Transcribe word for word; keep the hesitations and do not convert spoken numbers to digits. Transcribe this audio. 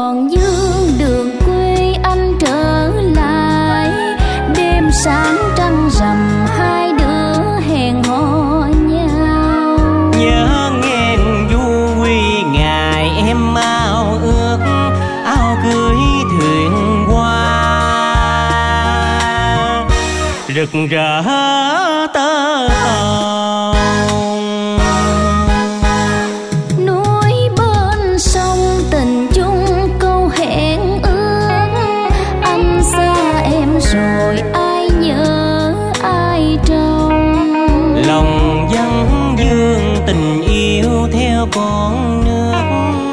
còn dương đường quê anh trở lại. Đêm sáng trăng rằm hai đứa hẹn hò nhau. Nhớ em vui ngày em ao ước áo cưới thuyền hoa, rực rỡ tơ hồng. Núi bên sông tình chung câu hẹn ước, anh xa em rồi ai nhớ ai trông. Lòng vẫn vương tình yêu theo con nước.